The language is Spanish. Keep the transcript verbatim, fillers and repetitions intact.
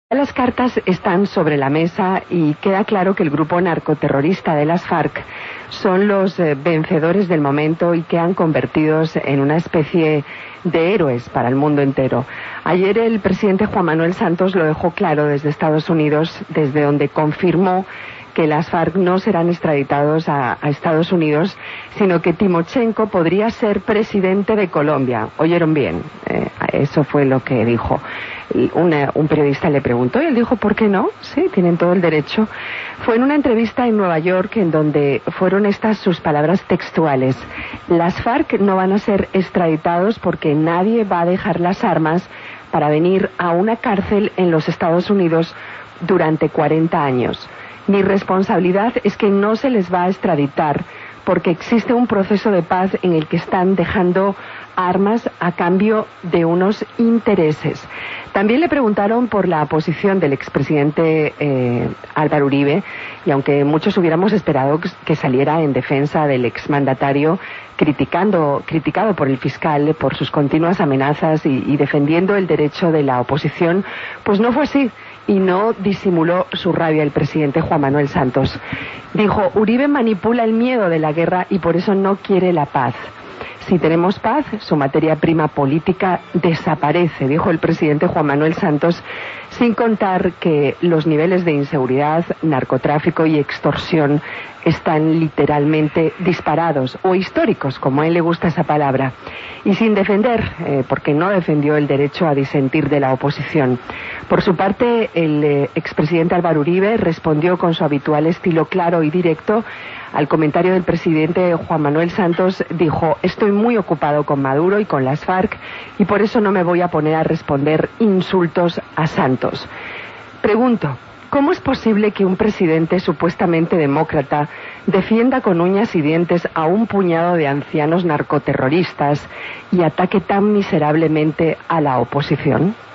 Las cartas están sobre la mesa y queda claro que el grupo narcoterrorista de las FARC son los eh, vencedores del momento y quedan convertidos en una especie de héroes para el mundo entero. Ayer el presidente Juan Manuel Santos lo dejó claro desde Estados Unidos, desde donde confirmó que las FARC no serán extraditados a, a Estados Unidos, sino que Timochenko podría ser presidente de Colombia. ¿Oyeron bien? Eh, eso fue lo que dijo. Una, un periodista le preguntó y él dijo, ¿por qué no? Sí, tienen todo el derecho. Fue en una entrevista en Nueva York en donde fueron estas sus palabras textuales. Las FARC no van a ser extraditados porque nadie va a dejar las armas para venir a una cárcel en los Estados Unidos durante cuarenta años. Mi responsabilidad es que no se les va a extraditar porque existe un proceso de paz en el que están dejando armas a cambio de unos intereses. También le preguntaron por la posición del expresidente eh, Álvaro Uribe, y aunque muchos hubiéramos esperado que saliera en defensa del exmandatario, criticando, criticado por el fiscal por sus continuas amenazas y, y defendiendo el derecho de la oposición, pues no fue así. Y no disimuló su rabia el presidente Juan Manuel Santos. Dijo, Uribe manipula el miedo de la guerra y por eso no quiere la paz. Si tenemos paz, su materia prima política desaparece, dijo el presidente Juan Manuel Santos, sin contar que los niveles de inseguridad, narcotráfico y extorsión están literalmente disparados, o históricos, como a él le gusta esa palabra, y sin defender, eh, porque no defendió el derecho a disentir de la oposición. Por su parte, el eh, expresidente Álvaro Uribe respondió con su habitual estilo claro y directo al comentario del presidente Juan Manuel Santos. Dijo, estoy muy ocupado con Maduro y con las FARC y por eso no me voy a poner a responder insultos a Santos. Pregunto, ¿cómo es posible que un presidente supuestamente demócrata defienda con uñas y dientes a un puñado de ancianos narcoterroristas y ataque tan miserablemente a la oposición?